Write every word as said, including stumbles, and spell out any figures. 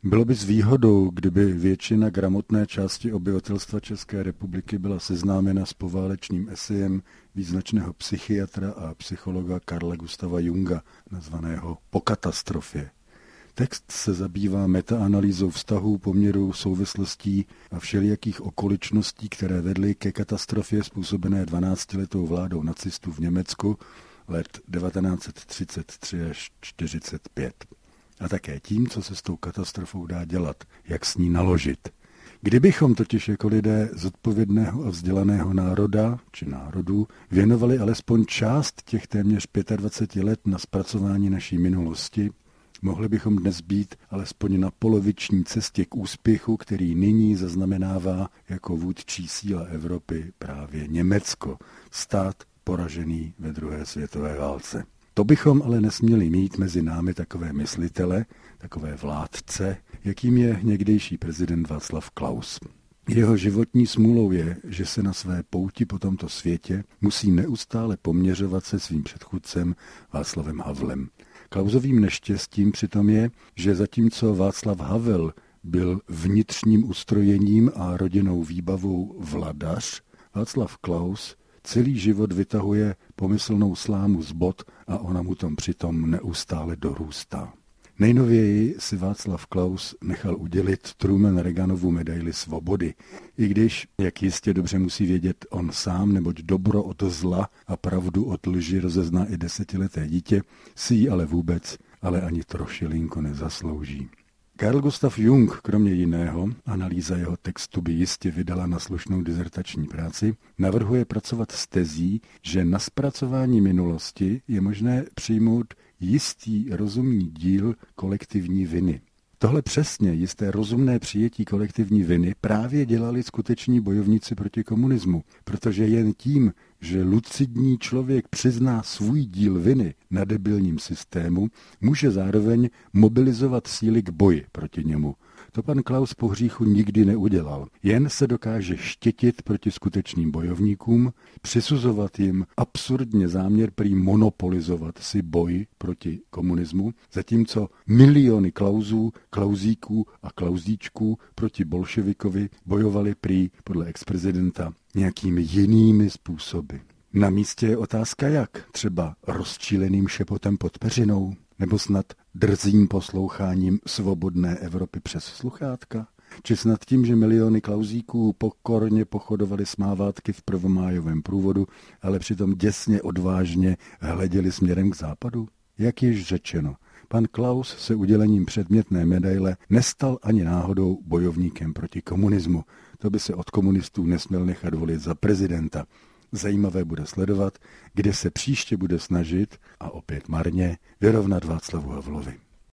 Bylo by s výhodou, kdyby většina gramotné části obyvatelstva České republiky byla seznámena s poválečným esejem význačného psychiatra a psychologa Carla Gustava Junga, nazvaného Po katastrofě. Text se zabývá metaanalýzou vztahů, poměrů, souvislostí a všelijakých okoličností, které vedly ke katastrofě způsobené dvanáctiletou vládou nacistů v Německu let devatenáct set třicet tři až čtyřicet pět. A také tím, co se s tou katastrofou dá dělat, jak s ní naložit. Kdybychom totiž jako lidé zodpovědného a vzdělaného národa či národů věnovali alespoň část těch téměř dvacet pět let na zpracování naší minulosti, mohli bychom dnes být alespoň na poloviční cestě k úspěchu, který nyní zaznamenává jako vůdčí síla Evropy právě Německo, stát poražený ve druhé světové válce. To bychom ale nesměli mít mezi námi takové myslitele, takové vládce, jakým je někdejší prezident Václav Klaus. Jeho životní smůlou je, že se na své pouti po tomto světě musí neustále poměřovat se svým předchůdcem Václavem Havlem. Klausovým neštěstím přitom je, že zatímco Václav Havel byl vnitřním ustrojením a rodinnou výbavou vladař, Václav Klaus celý život vytahuje pomyslnou slámu z bot a ona mu tom přitom neustále dorůstá. Nejnověji si Václav Klaus nechal udělit Truman Reaganovu medaili svobody, i když, jak jistě dobře musí vědět on sám, neboť dobro od zla a pravdu od lži rozezná i desetileté dítě, si ji ale vůbec, ale ani trošilinko nezaslouží. Carl Gustav Jung, kromě jiného, analýza jeho textu by jistě vydala na slušnou dizertační práci, navrhuje pracovat s tezí, že na zpracování minulosti je možné přijmout jistý rozumný díl kolektivní viny. Tohle přesně jisté rozumné přijetí kolektivní viny právě dělali skuteční bojovníci proti komunismu, protože jen tím, že lucidní člověk přizná svůj díl viny na debilním systému, může zároveň mobilizovat síly k boji proti němu. To pan Klaus po hříchu nikdy neudělal. Jen se dokáže štětit proti skutečným bojovníkům, přisuzovat jim absurdně záměr prý monopolizovat si boj proti komunismu, zatímco miliony Klausů, Klausíků a Klausíčků proti bolševikovi bojovali prý podle exprezidenta nějakými jinými způsoby. Na místě je otázka jak, třeba rozčíleným šepotem pod peřinou, nebo snad drzým posloucháním svobodné Evropy přes sluchátka, či snad tím, že miliony Klausíků pokorně pochodovali smávátky v prvomájovém průvodu, ale přitom děsně odvážně hleděli směrem k západu? Jak již řečeno, pan Klaus se udělením předmětné medaile nestal ani náhodou bojovníkem proti komunismu. To by se od komunistů nesměl nechat volit za prezidenta. Zajímavé bude sledovat, kde se příště bude snažit, a opět marně, vyrovnat Václavu Havlovi.